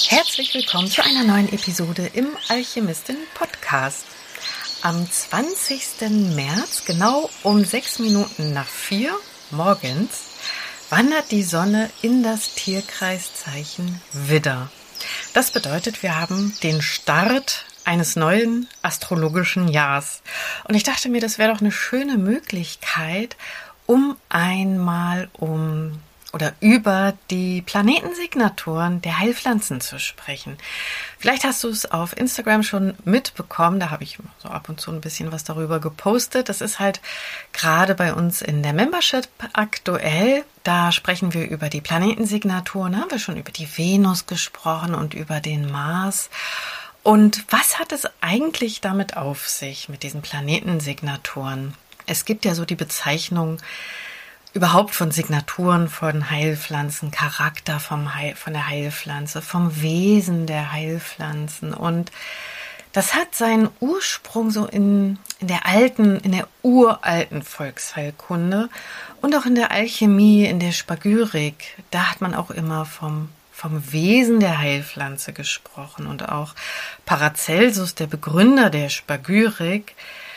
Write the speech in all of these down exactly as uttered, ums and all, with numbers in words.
Herzlich willkommen zu einer neuen Episode im Alchemistin-Podcast. Am zwanzigsten März, genau um sechs Minuten nach vier morgens, wandert die Sonne in das Tierkreiszeichen Widder. Das bedeutet, wir haben den Start eines neuen astrologischen Jahres. Und ich dachte mir, das wäre doch eine schöne Möglichkeit, um einmal um oder über die Planetensignaturen der Heilpflanzen zu sprechen. Vielleicht hast du es auf Instagram schon mitbekommen, da habe ich so ab und zu ein bisschen was darüber gepostet. Das ist halt gerade bei uns in der Membership aktuell. Da sprechen wir über die Planetensignaturen, da haben wir schon über die Venus gesprochen und über den Mars. Und was hat es eigentlich damit auf sich, mit diesen Planetensignaturen? Es gibt ja so die Bezeichnung überhaupt von Signaturen von Heilpflanzen, Charakter vom Heil, von der Heilpflanze, vom Wesen der Heilpflanzen. Und das hat seinen Ursprung so in, in der alten, in der uralten Volksheilkunde und auch in der Alchemie, in der Spagyrik. Da hat man auch immer vom, vom Wesen der Heilpflanze gesprochen. Und auch Paracelsus, der Begründer der Spagyrik,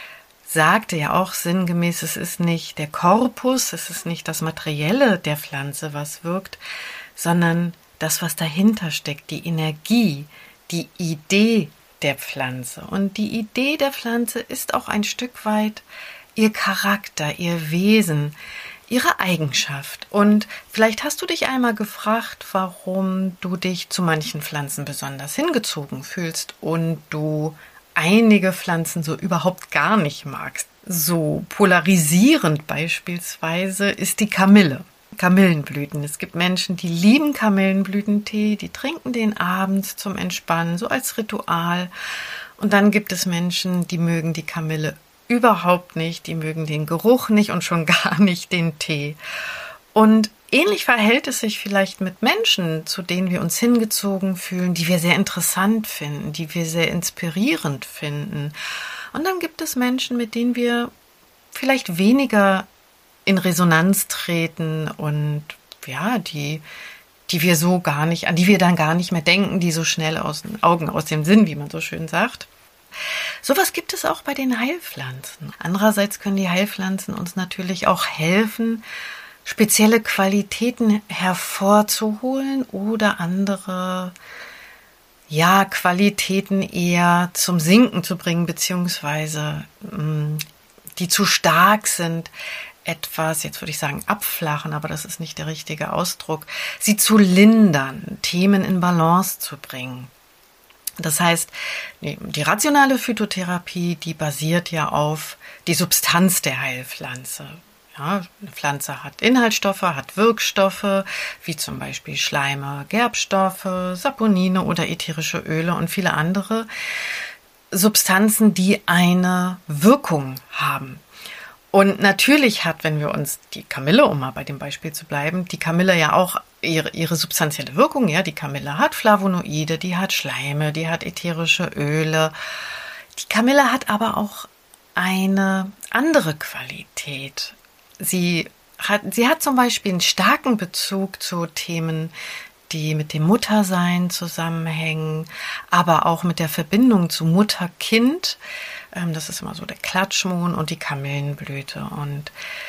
sagte ja auch sinngemäß, es ist nicht der Korpus, es ist nicht das Materielle der Pflanze, was wirkt, sondern das, was dahinter steckt, die Energie, die Idee der Pflanze. Und die Idee der Pflanze ist auch ein Stück weit ihr Charakter, ihr Wesen, ihre Eigenschaft. Und vielleicht hast du dich einmal gefragt, warum du dich zu manchen Pflanzen besonders hingezogen fühlst und du einige Pflanzen so überhaupt gar nicht magst. So polarisierend beispielsweise ist die Kamille. Kamillenblüten. Es gibt Menschen, die lieben Kamillenblütentee, die trinken den abends zum Entspannen, so als Ritual. Und dann gibt es Menschen, die mögen die Kamille überhaupt nicht, die mögen den Geruch nicht und schon gar nicht den Tee. Und ähnlich verhält es sich vielleicht mit Menschen, zu denen wir uns hingezogen fühlen, die wir sehr interessant finden, die wir sehr inspirierend finden. Und dann gibt es Menschen, mit denen wir vielleicht weniger in Resonanz treten und ja, die, die wir so gar nicht, an die wir dann gar nicht mehr denken, die so schnell aus den Augen, aus dem Sinn, wie man so schön sagt. Sowas gibt es auch bei den Heilpflanzen. Andererseits können die Heilpflanzen uns natürlich auch helfen, spezielle Qualitäten hervorzuholen oder andere ja, Qualitäten eher zum Sinken zu bringen, beziehungsweise mh, die zu stark sind, etwas, jetzt würde ich sagen, abflachen, aber das ist nicht der richtige Ausdruck, sie zu lindern, Themen in Balance zu bringen. Das heißt, die rationale Phytotherapie, die basiert ja auf die Substanz der Heilpflanze. Ja, eine Pflanze hat Inhaltsstoffe, hat Wirkstoffe, wie zum Beispiel Schleime, Gerbstoffe, Saponine oder ätherische Öle und viele andere Substanzen, die eine Wirkung haben. Und natürlich hat, wenn wir uns die Kamille, um mal bei dem Beispiel zu bleiben, die Kamille ja auch ihre, ihre substanzielle Wirkung. Ja, die Kamille hat Flavonoide, die hat Schleime, die hat ätherische Öle. Die Kamille hat aber auch eine andere Qualität. Sie hat, sie hat zum Beispiel einen starken Bezug zu Themen, die mit dem Muttersein zusammenhängen, aber auch mit der Verbindung zu Mutter-Kind. Das ist immer so der Klatschmohn und die Kamillenblüte. Und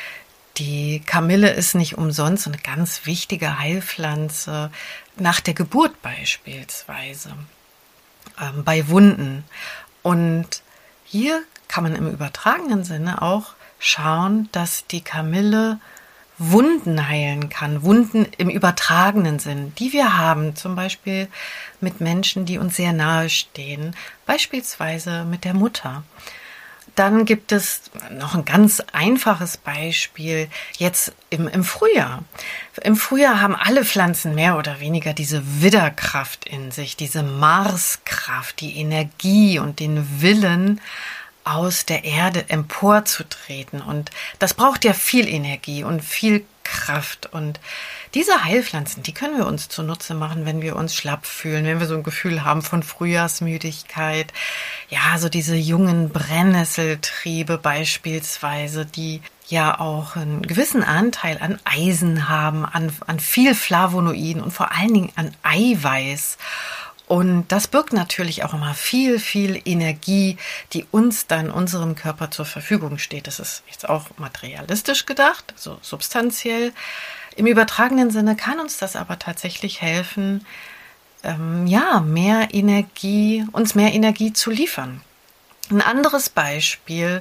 die Kamille ist nicht umsonst eine ganz wichtige Heilpflanze nach der Geburt beispielsweise, ähm, bei Wunden. Und hier kann man im übertragenen Sinne auch schauen, dass die Kamille Wunden heilen kann, Wunden im übertragenen Sinn, die wir haben, zum Beispiel mit Menschen, die uns sehr nahe stehen, beispielsweise mit der Mutter. Dann gibt es noch ein ganz einfaches Beispiel jetzt im, im Frühjahr. Im Frühjahr haben alle Pflanzen mehr oder weniger diese Widderkraft in sich, diese Marskraft, die Energie und den Willen, aus der Erde emporzutreten. Und das braucht ja viel Energie und viel Kraft. Und diese Heilpflanzen, die können wir uns zunutze machen, wenn wir uns schlapp fühlen, wenn wir so ein Gefühl haben von Frühjahrsmüdigkeit. Ja, so diese jungen Brennnesseltriebe beispielsweise, die ja auch einen gewissen Anteil an Eisen haben, an, an viel Flavonoiden und vor allen Dingen an Eiweiß. Und das birgt natürlich auch immer viel, viel Energie, die uns dann unserem Körper zur Verfügung steht. Das ist jetzt auch materialistisch gedacht, also substanziell. Im übertragenen Sinne kann uns das aber tatsächlich helfen, ähm, ja, mehr Energie, uns mehr Energie zu liefern. Ein anderes Beispiel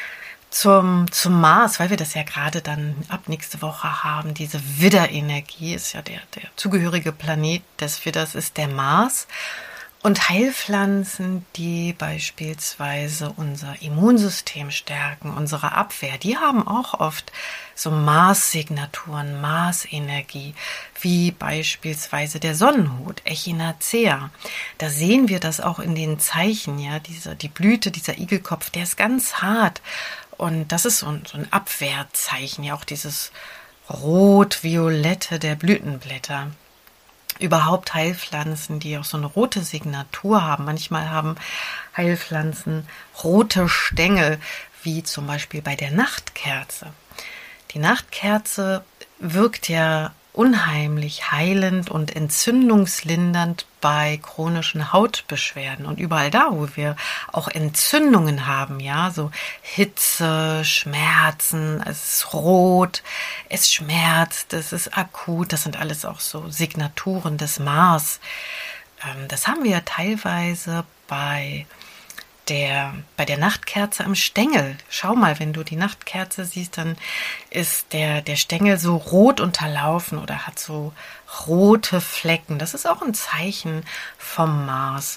zum, zum Mars, weil wir das ja gerade dann ab nächste Woche haben, diese Widderenergie ist ja der, der zugehörige Planet des Widders, ist der Mars. Und Heilpflanzen, die beispielsweise unser Immunsystem stärken, unsere Abwehr, die haben auch oft so Mars-Signaturen, Mars-Energie, wie beispielsweise der Sonnenhut, Echinacea. Da sehen wir das auch in den Zeichen, ja, diese, die Blüte, dieser Igelkopf, der ist ganz hart. Und das ist so ein, so ein Abwehrzeichen, ja, auch dieses Rot-Violette der Blütenblätter. Überhaupt Heilpflanzen, die auch so eine rote Signatur haben. Manchmal haben Heilpflanzen rote Stängel, wie zum Beispiel bei der Nachtkerze. Die Nachtkerze wirkt ja unheimlich heilend und entzündungslindernd bei chronischen Hautbeschwerden und überall da, wo wir auch Entzündungen haben, ja, so Hitze, Schmerzen, es ist rot, es schmerzt, es ist akut, das sind alles auch so Signaturen des Mars. Das haben wir teilweise bei Der, bei der Nachtkerze am Stängel. Schau mal, wenn du die Nachtkerze siehst, dann ist der, der Stängel so rot unterlaufen oder hat so rote Flecken. Das ist auch ein Zeichen vom Mars.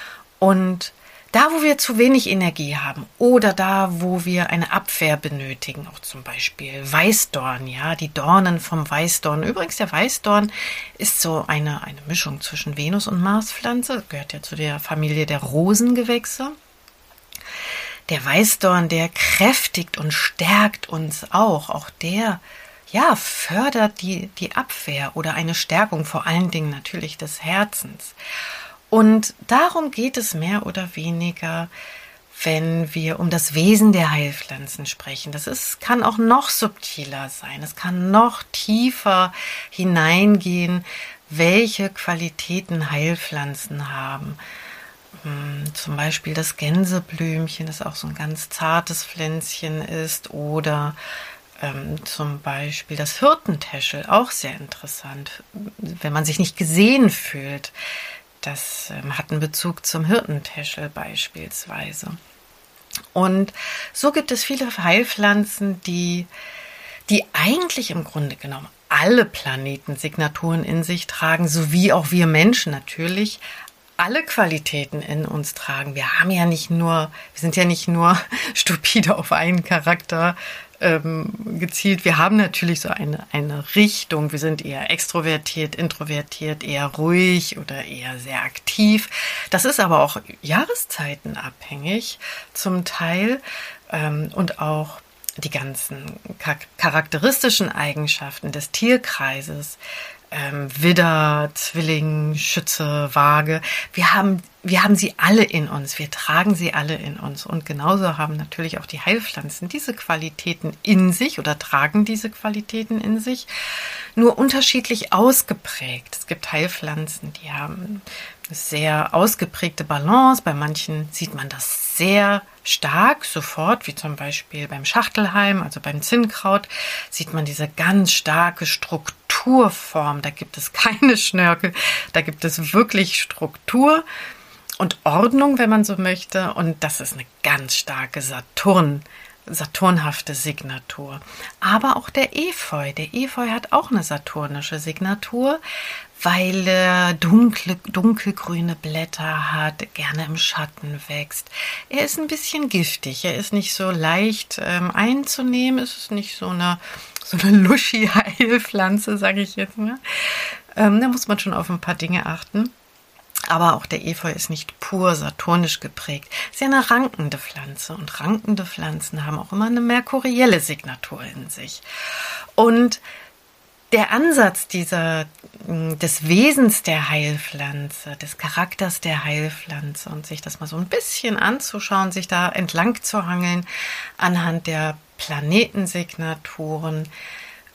Und da, wo wir zu wenig Energie haben oder da, wo wir eine Abwehr benötigen, auch zum Beispiel Weißdorn, ja, die Dornen vom Weißdorn. Übrigens, der Weißdorn ist so eine, eine Mischung zwischen Venus- und Marspflanze, gehört ja zu der Familie der Rosengewächse. Der Weißdorn, der kräftigt und stärkt uns auch. Auch der, ja, fördert die, die Abwehr oder eine Stärkung, vor allen Dingen natürlich des Herzens. Und darum geht es mehr oder weniger, wenn wir um das Wesen der Heilpflanzen sprechen. Das ist, kann auch noch subtiler sein. Es kann noch tiefer hineingehen, welche Qualitäten Heilpflanzen haben. Zum Beispiel das Gänseblümchen, das auch so ein ganz zartes Pflänzchen ist, oder ähm, zum Beispiel das Hirtentäschel, auch sehr interessant, wenn man sich nicht gesehen fühlt. Das ähm, hat einen Bezug zum Hirtentäschel beispielsweise. Und so gibt es viele Heilpflanzen, die, die eigentlich im Grunde genommen alle Planetensignaturen in sich tragen, sowie auch wir Menschen natürlich alle Qualitäten in uns tragen. Wir haben ja nicht nur, wir sind ja nicht nur stupide auf einen Charakter ähm, gezielt. Wir haben natürlich so eine, eine Richtung. Wir sind eher extrovertiert, introvertiert, eher ruhig oder eher sehr aktiv. Das ist aber auch jahreszeitenabhängig zum Teil ähm, und auch die ganzen charakteristischen Eigenschaften des Tierkreises, ähm, Widder, Zwilling, Schütze, Waage, wir haben, wir haben sie alle in uns, wir tragen sie alle in uns, und genauso haben natürlich auch die Heilpflanzen diese Qualitäten in sich oder tragen diese Qualitäten in sich, nur unterschiedlich ausgeprägt. Es gibt Heilpflanzen, die haben eine sehr ausgeprägte Balance, bei manchen sieht man das sehr stark sofort, wie zum Beispiel beim Schachtelhalm, also beim Zinnkraut, sieht man diese ganz starke Strukturform. Da gibt es keine Schnörkel, da gibt es wirklich Struktur und Ordnung, wenn man so möchte. Und das ist eine ganz starke Saturn, saturnhafte Signatur. Aber auch der Efeu. Der Efeu hat auch eine saturnische Signatur, weil er dunkle, dunkelgrüne Blätter hat, gerne im Schatten wächst. Er ist ein bisschen giftig, er ist nicht so leicht ähm, einzunehmen, es ist nicht so eine, so eine Luschi-Heilpflanze, sage ich jetzt mal. Ähm, da muss man schon auf ein paar Dinge achten. Aber auch der Efeu ist nicht pur saturnisch geprägt. Es ist ja eine rankende Pflanze, und rankende Pflanzen haben auch immer eine merkurielle Signatur in sich. Und der Ansatz dieser, des Wesens der Heilpflanze, des Charakters der Heilpflanze, und sich das mal so ein bisschen anzuschauen, sich da entlang zu hangeln anhand der Planetensignaturen,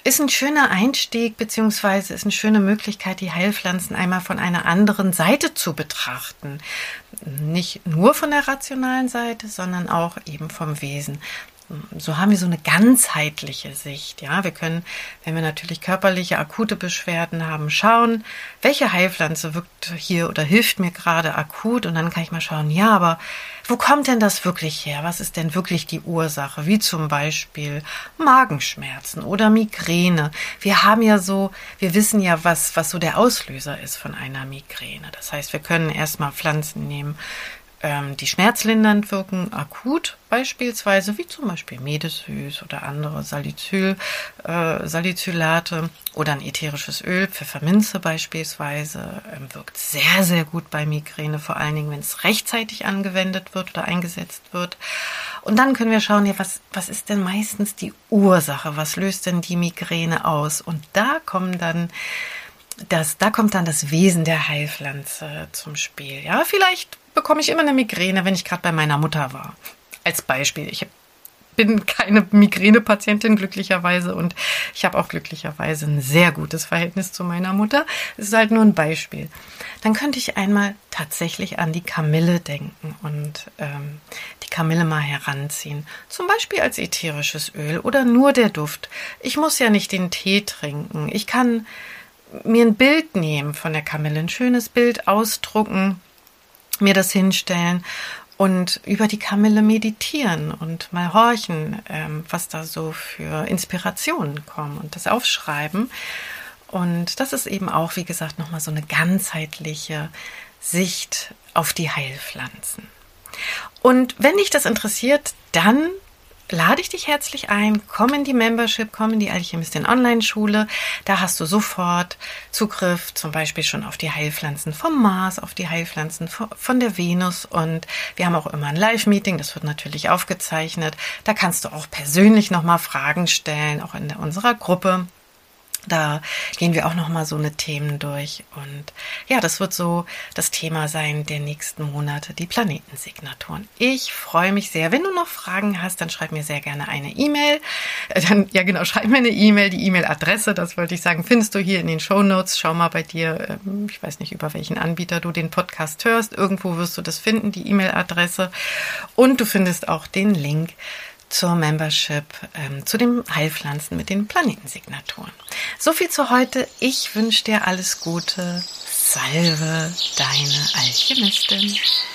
ist ein schöner Einstieg, beziehungsweise ist eine schöne Möglichkeit, die Heilpflanzen einmal von einer anderen Seite zu betrachten. Nicht nur von der rationalen Seite, sondern auch eben vom Wesen. So haben wir so eine ganzheitliche Sicht. Ja, wir können, wenn wir natürlich körperliche, akute Beschwerden haben, schauen, welche Heilpflanze wirkt hier oder hilft mir gerade akut. Und dann kann ich mal schauen, ja, aber wo kommt denn das wirklich her? Was ist denn wirklich die Ursache? Wie zum Beispiel Magenschmerzen oder Migräne. Wir haben ja so, wir wissen ja, was, was so der Auslöser ist von einer Migräne. Das heißt, wir können erstmal Pflanzen nehmen, die schmerzlindernd wirken, akut beispielsweise, wie zum Beispiel Medesüß oder andere Salicyl, äh, Salicylate oder ein ätherisches Öl, Pfefferminze beispielsweise, ähm, wirkt sehr, sehr gut bei Migräne, vor allen Dingen, wenn es rechtzeitig angewendet wird oder eingesetzt wird. Und dann können wir schauen, ja, was, was ist denn meistens die Ursache? Was löst denn die Migräne aus? Und da kommen dann das, da kommt dann das Wesen der Heilpflanze zum Spiel. Ja, vielleicht bekomme ich immer eine Migräne, wenn ich gerade bei meiner Mutter war. Als Beispiel. Ich bin keine Migränepatientin glücklicherweise und ich habe auch glücklicherweise ein sehr gutes Verhältnis zu meiner Mutter. Es ist halt nur ein Beispiel. Dann könnte ich einmal tatsächlich an die Kamille denken und ähm, die Kamille mal heranziehen. Zum Beispiel als ätherisches Öl oder nur der Duft. Ich muss ja nicht den Tee trinken. Ich kann mir ein Bild nehmen von der Kamille, ein schönes Bild ausdrucken, mir das hinstellen und über die Kamille meditieren und mal horchen, ähm, was da so für Inspirationen kommen und das aufschreiben. Und das ist eben auch, wie gesagt, nochmal so eine ganzheitliche Sicht auf die Heilpflanzen. Und wenn dich das interessiert, dann lade ich dich herzlich ein, komm in die Membership, komm in die Alchemistin Online-Schule. Da hast du sofort Zugriff zum Beispiel schon auf die Heilpflanzen vom Mars, auf die Heilpflanzen von der Venus. Und wir haben auch immer ein Live-Meeting, das wird natürlich aufgezeichnet. Da kannst du auch persönlich nochmal Fragen stellen, auch in unserer Gruppe. Da gehen wir auch nochmal so eine Themen durch. Und ja, das wird so das Thema sein der nächsten Monate, die Planetensignaturen. Ich freue mich sehr. Wenn du noch Fragen hast, dann schreib mir sehr gerne eine E-Mail. Dann, ja genau, schreib mir eine E-Mail. Die E-Mail-Adresse, das wollte ich sagen, findest du hier in den Shownotes. Schau mal bei dir, ich weiß nicht, über welchen Anbieter du den Podcast hörst. Irgendwo wirst du das finden, die E-Mail-Adresse. Und du findest auch den Link zur Membership, ähm, zu den Heilpflanzen mit den Planetensignaturen. So viel zu heute. Ich wünsche dir alles Gute. Salve, deine Alchemistin.